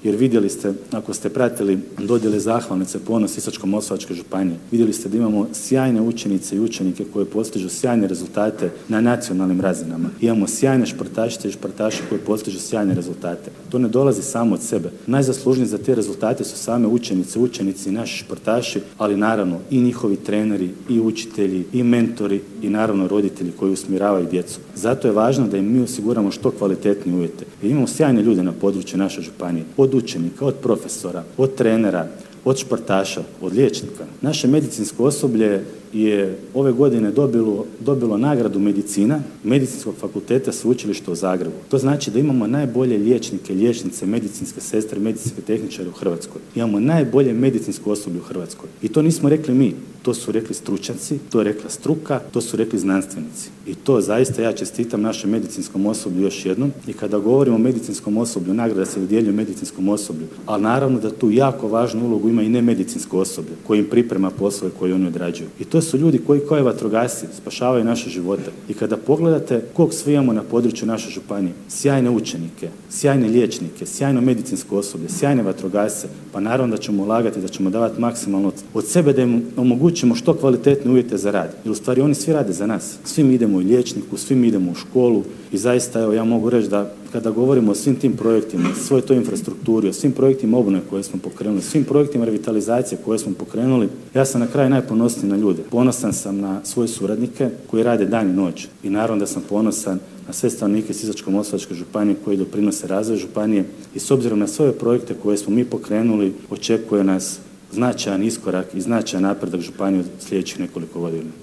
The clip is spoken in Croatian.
jer vidjeli ste, ako ste pratili dodjele zahvalnice Ponos Sisačko-moslavačke županije, vidjeli ste da imamo sjajne učenice i učenike koji postižu sjajne rezultate na nacionalnim razinama. Imamo sjajne športašice i športaše koji postižu sjajne rezultate. To ne dolazi samo od sebe. Najzaslužniji za te rezultate su same učenice, učenici i naši športaši, ali naravno i njihovi treneri, i učitelji, i mentori, i naravno roditelji koji usmjeravaju djecu. Zato je važno da im mi osiguramo što kvalitetnije uvjete. Jer imamo sjajne ljude na području naše županije, od učenika, od profesora, od trenera, od športaša, od liječnika. Naše medicinsko osoblje je ove godine dobilo nagradu medicina Medicinskog fakulteta Sveučilišta u Zagrebu. To znači da imamo najbolje liječnike, liječnice, medicinske sestre, medicinske tehničare u Hrvatskoj. Imamo najbolje medicinsko osoblje u Hrvatskoj. I to nismo rekli mi, to su rekli stručnjaci, to je rekla struka, to su rekli znanstvenici. I to zaista ja čestitam našem medicinskom osoblju još jednom. I kada govorimo o medicinskom osoblju, nagrada se dodjeljuje medicinskom osoblju, ali naravno da tu jako važnu ulogu ima i nemedicinsko osoblje koje im priprema poslove koje oni odrađuju. I to su ljudi koji kao vatrogasci spašavaju naše živote. I kada pogledate kog sve imamo na području naše županije, sjajne učenike, sjajne liječnike, sjajno medicinsko osoblje, sjajne vatrogasce, pa naravno da ćemo ulagati, da ćemo davati maksimalno od sebe da im omogućimo što kvalitetne uvjete za rad. Jer u stvari oni svi rade za nas. Svi mi idemo u liječniku, svi mi idemo u školu i zaista evo ja mogu reći da kada govorimo o svim tim projektima, svoj toj infrastrukturi, o svim projektima obnove koje smo pokrenuli, svim projektima revitalizacije koje smo pokrenuli, ja sam na kraju najponosniji na ljude. Ponosan sam na svoje suradnike koji rade dan i noć i naravno da sam ponosan na sve stanovnike Sisačko-moslavačke županije koji doprinose razvoju županije i s obzirom na sve ove projekte koje smo mi pokrenuli, očekuje nas značajan iskorak i značajan napredak županije u sljedećih nekoliko godina.